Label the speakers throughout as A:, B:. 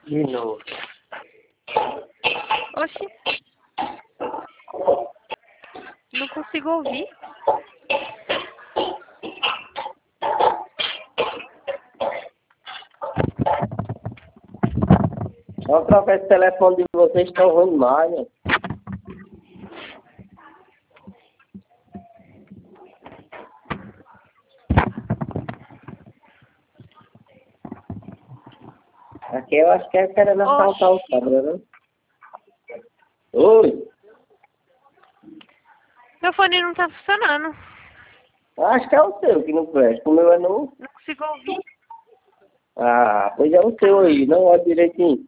A: De novo.
B: Oxi. Não consigo ouvir.
A: Vamos trocar esse telefone de vocês, estão ruim demais, né? Aqui eu acho que é querendo assaltar o cabra, né? Oi!
B: Meu fone não tá funcionando.
A: Acho que é o seu que não presta. O meu é novo.
B: Não consigo ouvir.
A: Ah, pois é o seu aí. Não olha direitinho.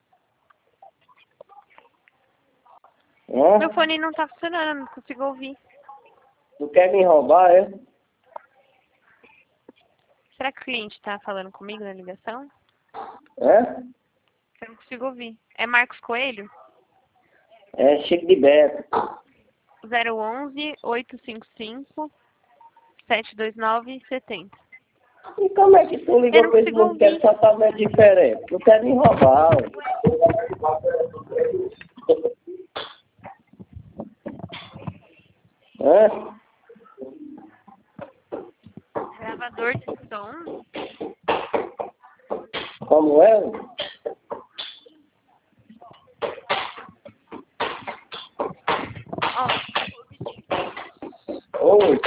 A: É?
B: Meu fone não tá funcionando, não consigo ouvir.
A: Tu quer me roubar, é?
B: Será que o cliente tá falando comigo na ligação?
A: É?
B: Eu não consigo ouvir. É Marcos Coelho?
A: É Chico de Beto.
B: 011-855-729-70.
A: E como é que tu
B: Eu
A: ligou
B: não
A: pra esse
B: consigo
A: mundo que é
B: ouvir.
A: totalmente diferente? Tu quer me roubar, ué. É?
B: Gravador de som?
A: Como é?
B: Ó,
A: Oi.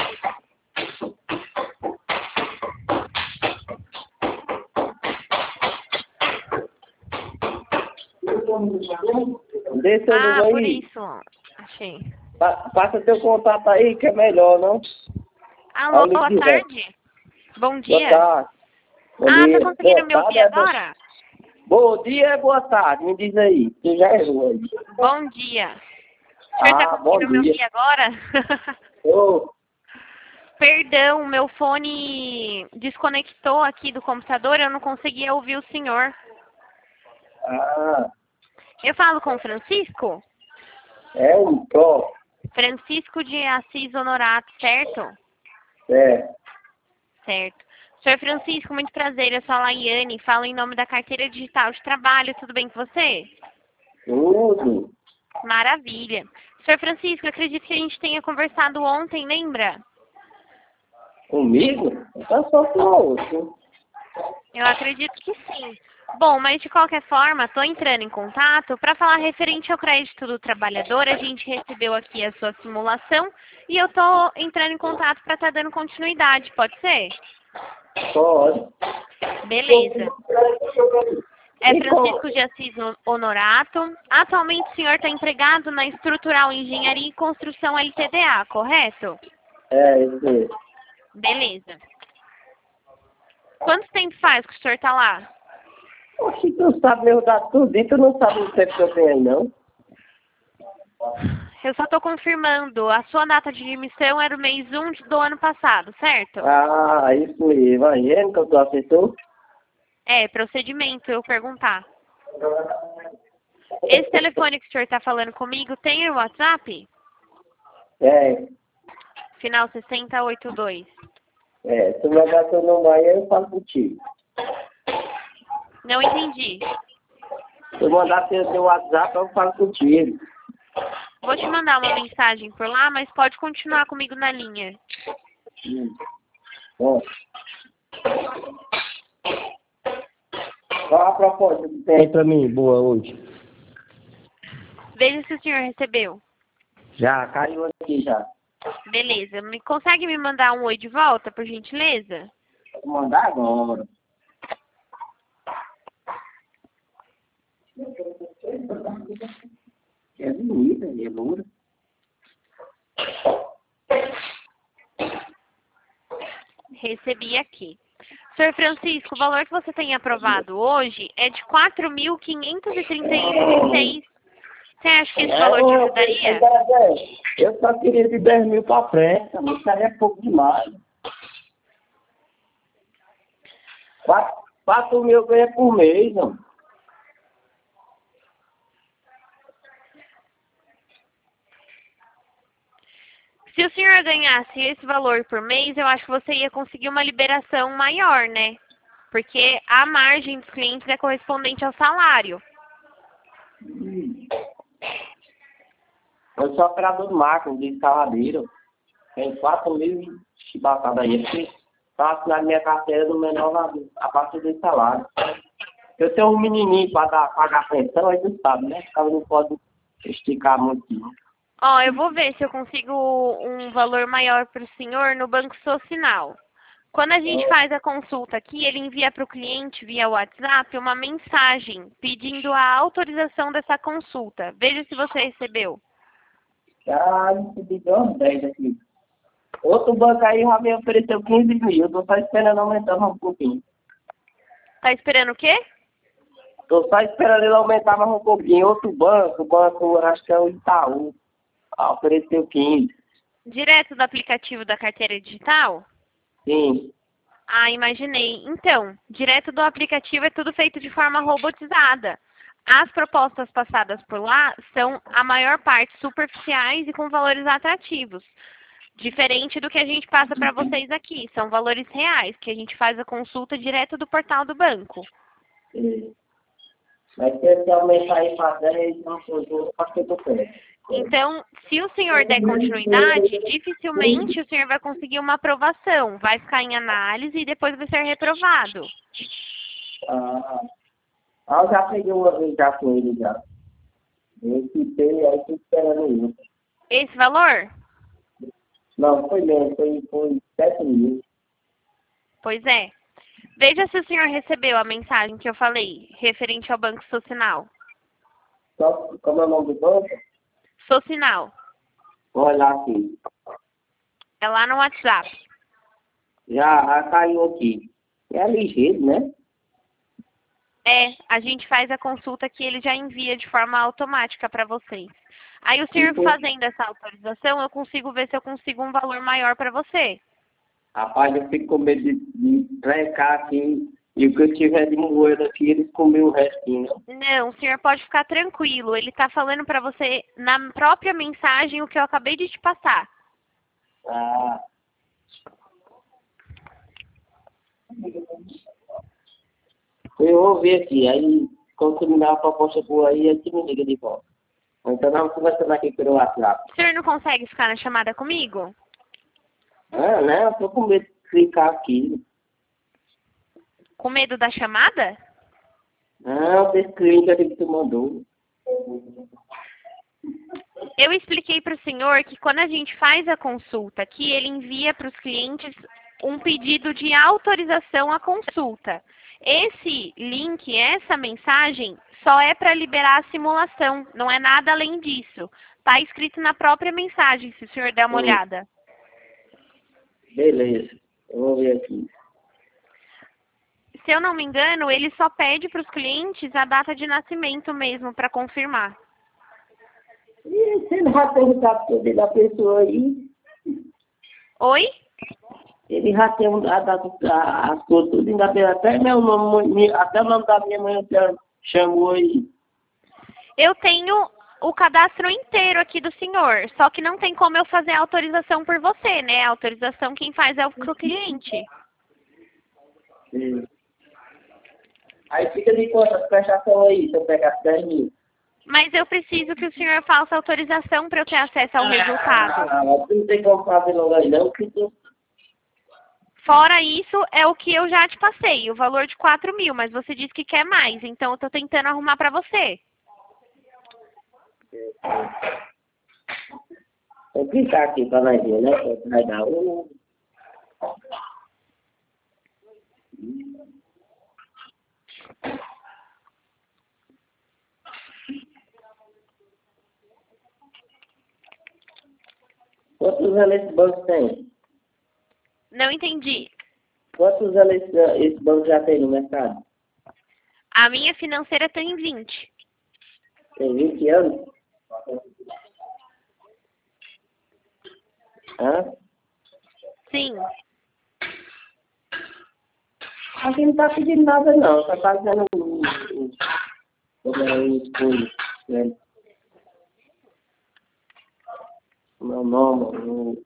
A: Dê seu número
B: por
A: aí.
B: isso. Achei.
A: Passa teu contato aí, que é melhor, não?
B: Alô,
A: Ligue
B: boa
A: de volta.
B: tarde. Bom
A: Boa
B: dia.
A: tarde. Bom
B: Ah, tá
A: dia.
B: conseguindo
A: Boa
B: me
A: tarde,
B: ouvir agora?
A: Bom dia, boa tarde. Me diz aí. Tu já errou aí.
B: Bom dia. O senhor tá
A: Bom
B: conseguindo me
A: dia.
B: ouvir agora?
A: Ô,
B: Perdão, meu fone desconectou aqui do computador, eu não conseguia ouvir o senhor.
A: ah,
B: Eu falo com o Francisco?
A: é um pró.
B: Francisco de Assis Honorato, certo?
A: É.
B: Certo. Senhor Francisco, muito prazer, eu sou a Laiane, falo em nome da carteira digital de trabalho, tudo bem com você?
A: Tudo.
B: Maravilha. Senhor Francisco, acredito que a gente tenha conversado ontem, lembra?
A: Comigo? Tá só com outro.
B: Eu acredito que sim. Bom, mas de qualquer forma, estou entrando em contato para falar referente ao crédito do trabalhador. A gente recebeu aqui a sua simulação e eu estou entrando em contato para estar dando continuidade, pode ser?
A: Pode.
B: Beleza. É
A: E como?
B: Francisco de Assis Honorato. Atualmente o senhor está empregado na Estrutural Engenharia e Construção LTDA, correto?
A: É, isso aí.
B: Beleza. Quanto tempo faz que o senhor está lá?
A: Oxe, tu sabe mesmo dar tudo e tu não sabe o tempo que eu tenho aí, não?
B: Eu só estou confirmando. A sua data de admissão era o mês 1 do ano passado, certo?
A: Ah, isso aí. Imagina que eu tô aceitou.
B: É, procedimento, eu perguntar. Esse telefone que o senhor está falando comigo tem o WhatsApp?
A: É,
B: Final 6082.
A: tu vai dar teu nome aí, eu falo contigo.
B: Não entendi.
A: Se eu mandar teu WhatsApp, eu falo contigo.
B: Vou te mandar uma mensagem por lá, mas pode continuar comigo na linha.
A: Bom. Qual a proposta que tem aí pra mim, boa, hoje?
B: Veja se o senhor recebeu.
A: Já, caiu aqui já.
B: Beleza. Consegue me mandar um oi de volta, por gentileza?
A: Vou mandar agora. É bonita, é loura.
B: Recebi aqui. Senhor Francisco, o valor que você tem aprovado hoje é de 4.531,06. Você acha que esse valor te ajudaria?
A: Eu só queria de 10 mil pra frente, isso aí é pouco demais. 4 mil ganha por mês, não.
B: Se o senhor ganhasse esse valor por mês, eu acho que você ia conseguir uma liberação maior, né? Porque a margem dos clientes é correspondente ao salário.
A: Eu sou operador de máquina, de escaladeiro. Tem 4.000 chibatadas aí. Porque tá assinando minha carteira do menor a partir do salário. Eu tenho um menininho para pagar pensão, aí tu sabe, né? Então não pode esticar muito.
B: Ó, eu vou ver se eu consigo um valor maior para o senhor no Banco Social. Quando a gente faz a consulta aqui, ele envia para o cliente via WhatsApp uma mensagem pedindo a autorização dessa consulta. Veja se você recebeu.
A: Ah, recebi 10 aqui. Outro banco aí já me ofereceu 15 mil. Eu tô só esperando aumentar mais um pouquinho.
B: Tá esperando o quê?
A: Tô só esperando ele aumentar mais um pouquinho. Outro banco, acho que é o Itaú. Ofereceu 15.
B: Direto do aplicativo da carteira digital?
A: Sim.
B: Ah, imaginei. Então, direto do aplicativo é tudo feito de forma robotizada. As propostas passadas por lá são, a maior parte, superficiais e com valores atrativos. Diferente do que a gente passa para vocês aqui. São valores reais, que a gente faz a consulta direto do portal do banco.
A: Sim. Mas se aumentar aí para 10, não foi justo, acho que eu tô perto.
B: Então, se o senhor der continuidade, dificilmente o senhor vai conseguir uma aprovação. Vai ficar em análise e depois vai ser reprovado.
A: Eu já peguei uma vez já com ele já. Eu citei, aí tô esperando isso.
B: Esse valor?
A: Não, foi menos, foi 7 mil.
B: Pois é. Veja se o senhor recebeu a mensagem que eu falei, referente ao Banco Social.
A: Só como é o nome do banco?
B: Social.
A: Vou olhar aqui.
B: É lá no WhatsApp.
A: Já caiu aqui. É ligeiro, né?
B: É, a gente faz a consulta que ele já envia de forma automática para vocês. Aí o senhor fazendo essa autorização, eu consigo ver se eu consigo um valor maior para você.
A: Rapaz, eu fico com medo de trecar aqui. E o que eu tiver de moeda aqui, eles comem o restinho.
B: Não, o senhor pode ficar tranquilo. Ele está falando para você na própria mensagem o que eu acabei de te passar.
A: Ah. Eu vou ver aqui. Aí, quando você me dá uma proposta boa aí você me liga de volta. Então, nós conversando aqui pelo WhatsApp.
B: O senhor não consegue ficar na chamada comigo?
A: Ah, né? Eu tô com medo de clicar aqui.
B: Com medo da chamada?
A: Não, desse cliente aqui que tu mandou.
B: Eu expliquei para o senhor que quando a gente faz a consulta aqui, ele envia para os clientes um pedido de autorização à consulta. Esse link, essa mensagem, só é para liberar a simulação, não é nada além disso. Está escrito na própria mensagem, se o senhor der uma olhada.
A: Beleza, eu vou ver aqui.
B: Se eu não me engano, ele só pede para os clientes a data de nascimento mesmo, para confirmar.
A: E você não vai perguntar tudo da pessoa aí?
B: Oi?
A: Ele já tem as coisas tudo, ainda tem até meu nome, até o nome da minha mãe chamou aí.
B: Eu tenho o cadastro inteiro aqui do senhor, só que não tem como eu fazer a autorização por você, né? A autorização quem faz é o cliente.
A: Sim. Aí fica de conta a prestação aí, se eu pegar 10 mil.
B: Mas eu preciso que o senhor faça autorização para eu ter acesso ao resultado.
A: Não tem como fazer logo aí não, que tu...
B: Fora isso, é o que eu já te passei, o valor de 4 mil, mas você disse que quer mais, então eu estou tentando arrumar para você.
A: Vou clicar aqui para nós ver, né? Vai dar um... Quantos anos esse banco tem?
B: Não entendi.
A: Quantos anos esse banco já tem no mercado?
B: A minha financeira tem 20.
A: Tem 20 anos? Hã?
B: Sim.
A: Aqui não tá pedindo nada não, só tá dizendo né? Meu nome,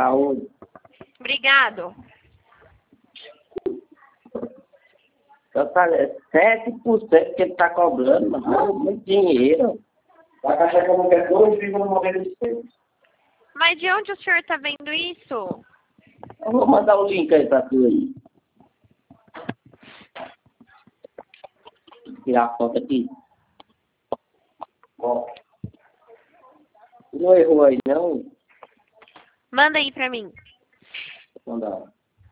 A: Saúde.
B: Obrigado.
A: Então, tá 7% que ele tá cobrando, mano. Muito dinheiro. A caixa que eu não quero 2,96.
B: Mas de onde o senhor está vendo isso?
A: Eu vou mandar o link aí pra tu aí. Tirar a foto aqui. Ó. Não errou aí, não?
B: Manda aí pra mim.
A: Vou mandar.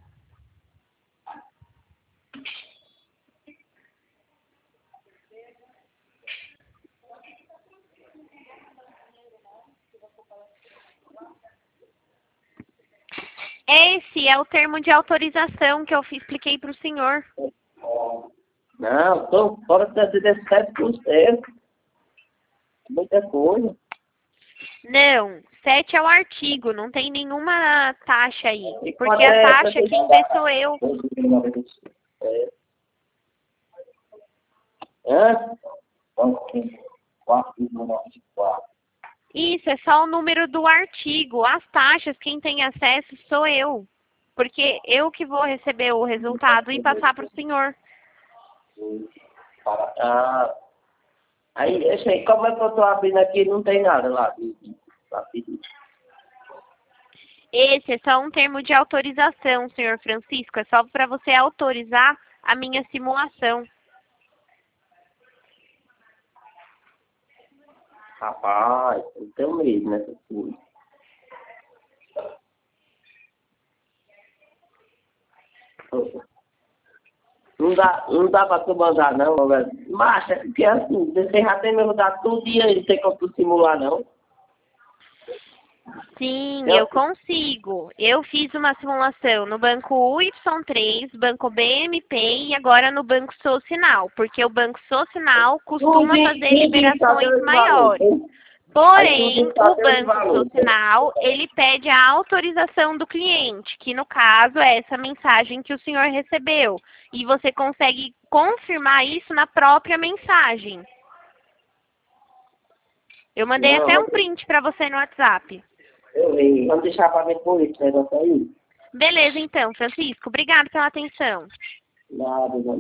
B: Esse é o termo de autorização que eu expliquei para o senhor.
A: Não, tô fora de 17%. Muita coisa.
B: Não, 7 é o artigo, não tem nenhuma taxa aí.
A: E
B: Porque
A: qual é
B: a
A: essa
B: taxa
A: que
B: quem
A: tá?
B: vê sou eu.
A: 2,96. Hã? 4,94.
B: Isso, é só o número do artigo. As taxas, quem tem acesso sou eu. Porque eu que vou receber o resultado e passar para o senhor.
A: Ah, aí, esse aí, como é que eu tô abrindo aqui? Não tem nada lá. Pra pedir.
B: Esse é só um termo de autorização, senhor Francisco. É só para você autorizar a minha simulação.
A: Rapaz, eu tenho medo nessas coisas. Não dá pra tu mandar não, velho. Macha, porque assim, você já tem me mandar todo dia e não tem como tu simular não.
B: Sim, eu consigo. Eu fiz uma simulação no banco UY3, banco BMP e agora no banco Socinal, porque o banco Socinal costuma fazer liberações maiores. Porém, o banco Socinal, ele pede a autorização do cliente, que no caso é essa mensagem que o senhor recebeu. E você consegue confirmar isso na própria mensagem. Eu mandei até um print para você no WhatsApp.
A: Eu vi. Vamos deixar pra depois esse negócio aí.
B: Beleza, então, Francisco. Obrigado pela atenção.
A: Nada,